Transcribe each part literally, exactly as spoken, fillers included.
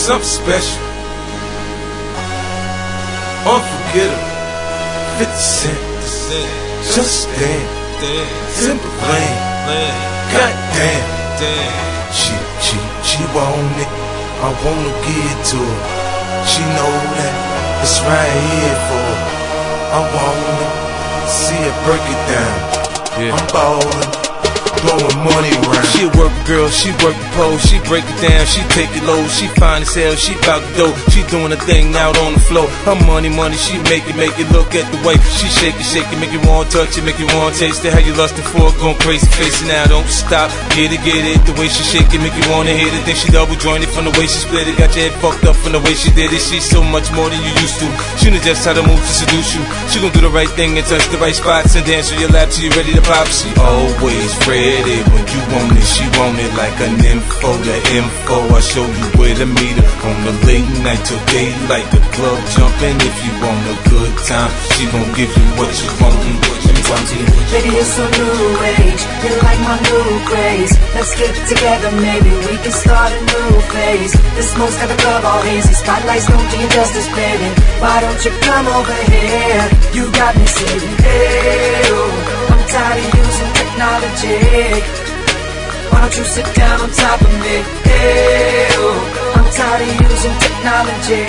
something special, unforgettable. Fifty Cent, just damn, simple lane. Goddamn, she, she, she want it. I wanna give it to her. She know that it's right here for her. I wanna see her break it down. Yeah. I'm ballin', blowing money around. She a work girl, she work the pole, she break it down, she take it low, she fine as hell, she bout the dough, she doing a thing out on the floor. Her money, money, she make it, make it. Look at the way she shake it, shake it, make you want to touch it, make you want to taste it. How you lustin' for it, going crazy, face it now, don't stop. Get it, get it, the way she shake it, make you wanna hit it. Then she double jointed from the way she split it, got your head fucked up from the way she did it. She's so much more than you used to. She knows just how to move to seduce you. She gon' do the right thing and touch the right spots and dance on your lap till you ready to pop. She always ready when you want it. She want it like an info, the info. I show you where to meet her on the late night till daylight. The club jumping if you want a good time. She gon' give you what you want and what you want. Baby, you're so new age, you're like my new craze. Let's get together, maybe we can start a new phase. The smoke's got the club all hazy, spotlights don't do you justice, baby. Why don't you come over here? You got me saying, hey, oh, I'm tired of using technology. Why don't you sit down on top of me? Hey, oh, I'm tired of using technology.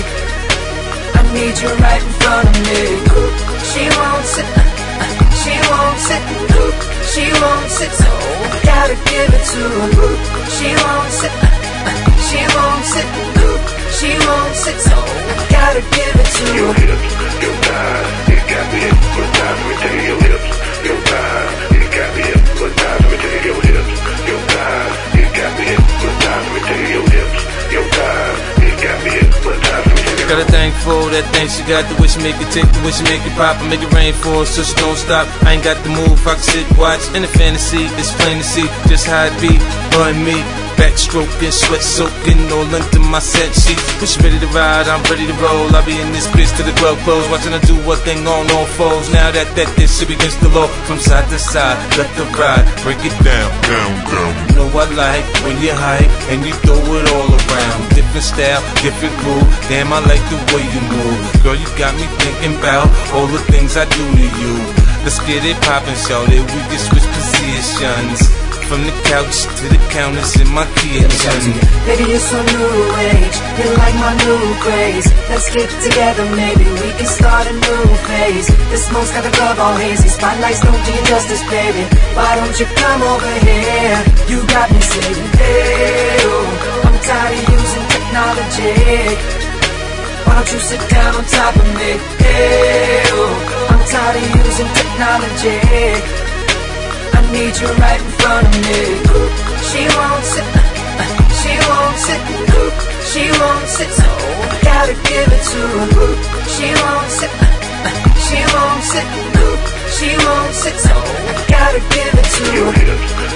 I need you right in front of me. She won't sit, she won't sit, she won't sit, so I gotta give it to her. She won't sit, she won't sit, she won't sit, so I gotta give it to her. Your hips, your thighs, you got me hypnotized. Let me tell you your hips, your thighs, you got me hypnotized. Let me tell you your hips, your thighs, you got me hypnotized. Let me tell you your hips, your thighs, you got me hypnotized. Got a thing for that thing she got, the way she make it tick, the way she make it pop and make it rain for her, so she don't stop. I ain't got the move, I can sit, watch, in the fantasy, it's plain to see just how it be, her and me. Backstroking, sweat soaking, all under my set sheet. When she ready to ride, I'm ready to roll. I'll be in this bitch till the club close, watching her do what thing on all foes. Now that that this shit against the law, from side to side, let the ride, break it down, down, down. You know I like when you hype and you throw it all around. Different style, different groove. Damn, I like the way you move. Girl, you got me thinking about all the things I do to you. Let's get it poppin', shorty. We can switch positions. From the couch to the counters in my kitchen. Baby, you're so new age, you're like my new craze. Let's get together, maybe we can start a new phase. The smoke's got the club all hazy, spotlights don't do you justice, baby. Why don't you come over here? You got me saying, hey, oh, I'm tired of using technology. Why don't you sit down on top of me? Hey, oh, I'm tired of using technology. I need you right in front of me. She won't sit, she won't sit, she won't sit, so I gotta give it to her. She won't sit, she won't sit, she won't sit, so I gotta give it to her. Your hips,